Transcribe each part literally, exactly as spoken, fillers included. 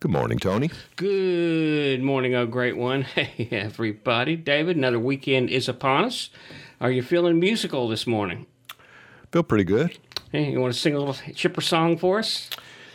Good morning, Tony. Good morning, oh great one. Hey, everybody. David, another weekend is upon us. Are you feeling musical this morning? Feel pretty good. Hey, you want to sing a little chipper song for us?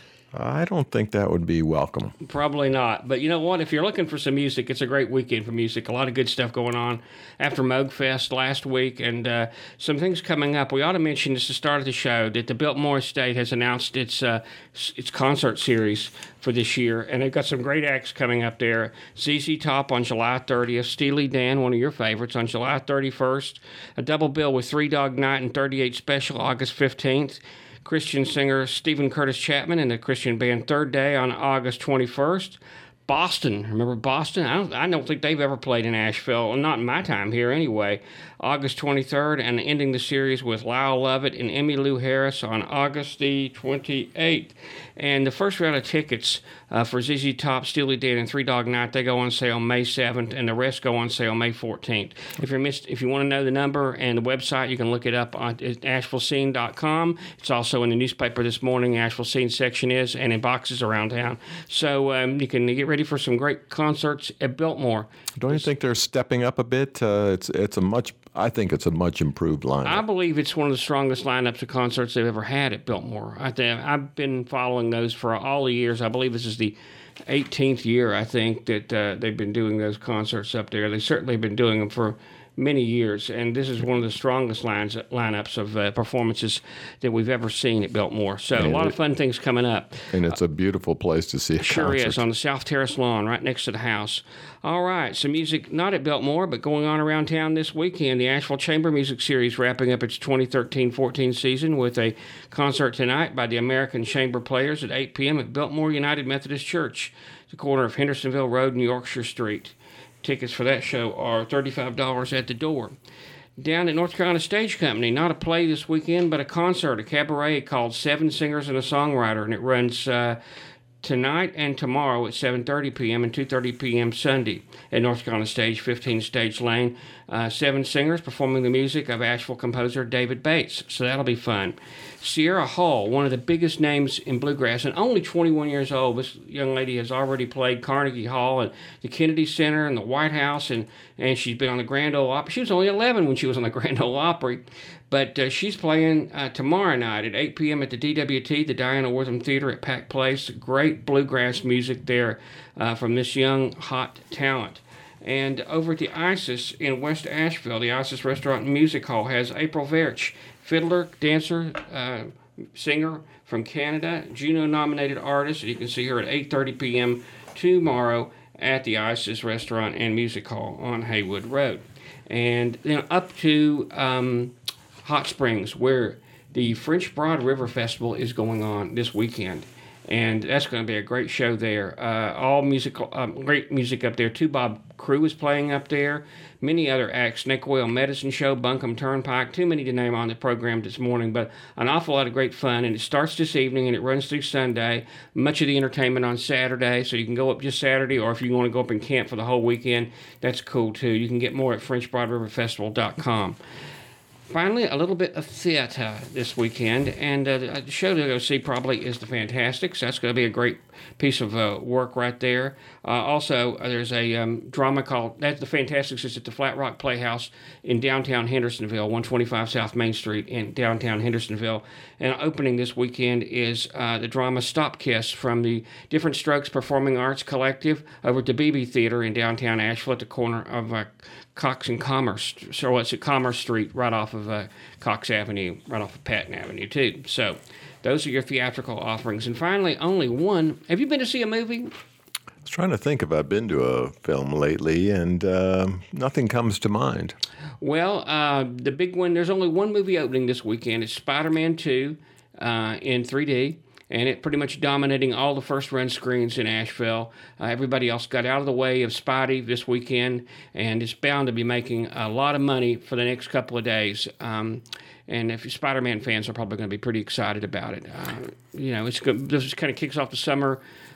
I don't think that would be welcome. Probably not. But you know what? If you're looking for some music, it's a great weekend for music. A lot of good stuff going on after Moog Fest last week, and uh, some things coming up. We ought to mention this to start the show that the Biltmore Estate has announced its uh, its concert series for this year, and they've got some great acts coming up there. Z Z Top on July thirtieth, Steely Dan, one of your favorites, on July thirty-first, a double bill with Three Dog Night and thirty-eight Special August fifteenth, Christian singer Stephen Curtis Chapman and the Christian band Third Day on August twenty-first. Boston, remember Boston? I don't, I don't think they've ever played in Asheville, not in my time here anyway. August twenty-third, and ending the series with Lyle Lovett and Emmylou Harris on August the twenty-eighth. And the first round of tickets uh, for Z Z Top, Steely Dan, and Three Dog Night, they go on sale May seventh, and the rest go on sale May fourteenth. If you're missed, if you want to know the number and the website, you can look it up on asheville scene dot com. It's also in the newspaper this morning. Asheville Scene section is, and in boxes around town. So um, you can get ready for some great concerts at Biltmore. Don't you think they're stepping up a bit? Uh, it's it's a much. I think it's a much improved lineup. I believe it's one of the strongest lineups of concerts they've ever had at Biltmore. I think I've been following those for all the years. I believe this is the eighteenth year, I think, that uh, they've been doing those concerts up there. They certainly have been doing them for many years, and this is one of the strongest lines lineups of uh, performances that we've ever seen at Biltmore. So and a lot it, of fun things coming up. And it's a beautiful place to see a sure concert. Sure is, on the South Terrace lawn, right next to the house. All right, some music not at Biltmore, but going on around town this weekend. The Asheville Chamber Music Series wrapping up its twenty thirteen fourteen season with a concert tonight by the American Chamber Players at eight p.m. at Biltmore United Methodist Church, the corner of Hendersonville Road and Yorkshire Street. Tickets for that show are thirty-five dollars at the door. Down at North Carolina Stage Company, not a play this weekend, but a concert, a cabaret called Seven Singers and a Songwriter, and it runs uh, tonight and tomorrow at seven thirty p.m. and two thirty p.m. Sunday at North Carolina Stage, fifteen Stage Lane. Uh, seven singers performing the music of Asheville composer David Bates, so that'll be fun. Sierra Hull, one of the biggest names in bluegrass, and only twenty-one years old. This young lady has already played Carnegie Hall and the Kennedy Center and the White House, and, and she's been on the Grand Ole Opry. She was only eleven when she was on the Grand Ole Opry, but uh, she's playing uh, tomorrow night at eight p.m. at the D W T, the Diana Wortham Theater at Pack Place. Great bluegrass music there uh, from this young, hot talent. And over at the Isis in West Asheville, the Isis Restaurant and Music Hall has April Verch, fiddler, dancer, uh, singer from Canada, Juno-nominated artist. You can see her at eight thirty p.m. tomorrow at the Isis Restaurant and Music Hall on Haywood Road. And then up to um, Hot Springs, where the French Broad River Festival is going on this weekend. And that's going to be a great show there. Uh, all musical, um, great music up there. Two Bob Crew is playing up there. Many other acts. Snake Oil Medicine Show, Buncombe Turnpike. Too many to name on the program this morning, but an awful lot of great fun. And it starts this evening and it runs through Sunday. Much of the entertainment on Saturday, so you can go up just Saturday, or if you want to go up and camp for the whole weekend, that's cool too. You can get more at french broad river festival dot com. Finally, a little bit of theater this weekend, and uh, the show to go see probably is The Fantastics. That's going to be a great piece of uh, work right there. Uh, also, uh, there's a um, drama called, that's The Fantastics is at the Flat Rock Playhouse in downtown Hendersonville, one twenty-five South Main Street in downtown Hendersonville. And opening this weekend is uh, the drama Stop Kiss from the Different Strokes Performing Arts Collective over at the B B Theater in downtown Asheville at the corner of uh, Cox and Commerce. So it's at Commerce Street, right off of uh, Cox Avenue, right off of Patton Avenue, too. So those are your theatrical offerings. And finally, only one. Have you been to see a movie? I was trying to think if I've been to a film lately, and uh, nothing comes to mind. Well, uh, the big one, there's only one movie opening this weekend. It's Spider-Man two uh, in three D. And it pretty much dominating all the first-run screens in Asheville. Uh, everybody else got out of the way of Spidey this weekend, and it's bound to be making a lot of money for the next couple of days. Um, and if you're Spider-Man fans are probably going to be pretty excited about it. Uh, you know, it's good, this kind of kicks off the summer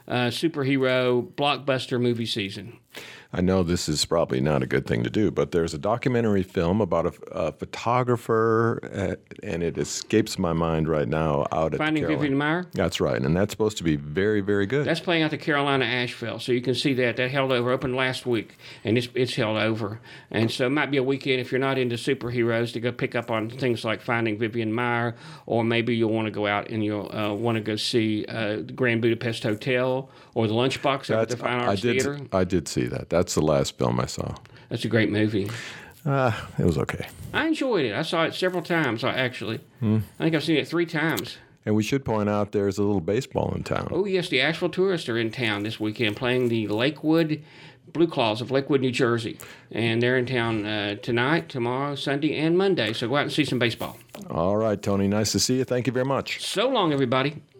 uh, superhero blockbuster movie season. I know this is probably not a good thing to do, but there's a documentary film about a, a photographer, uh, and it escapes my mind right now. Out at Finding Carolina. Vivian Maier? That's right, and that's supposed to be very, very good. That's playing out the Carolina Asheville, so you can see that. That held over, opened last week, and it's, it's held over. And so it might be a weekend, if you're not into superheroes, to go pick up on things like Finding Vivian Maier, or maybe you'll want to go out and you'll uh, want to go see uh, the Grand Budapest Hotel or the Lunchbox over at the Fine Arts I did, Theater. I did see that. That's the last film I saw. That's a great movie. Uh, it was okay. I enjoyed it. I saw it several times, actually. Hmm. I think I've seen it three times. And we should point out there's a little baseball in town. Oh, yes, the Asheville Tourists are in town this weekend playing the Lakewood Blue Claws of Lakewood, New Jersey. And they're in town uh, tonight, tomorrow, Sunday, and Monday. So go out and see some baseball. All right, Tony. Nice to see you. Thank you very much. So long, everybody.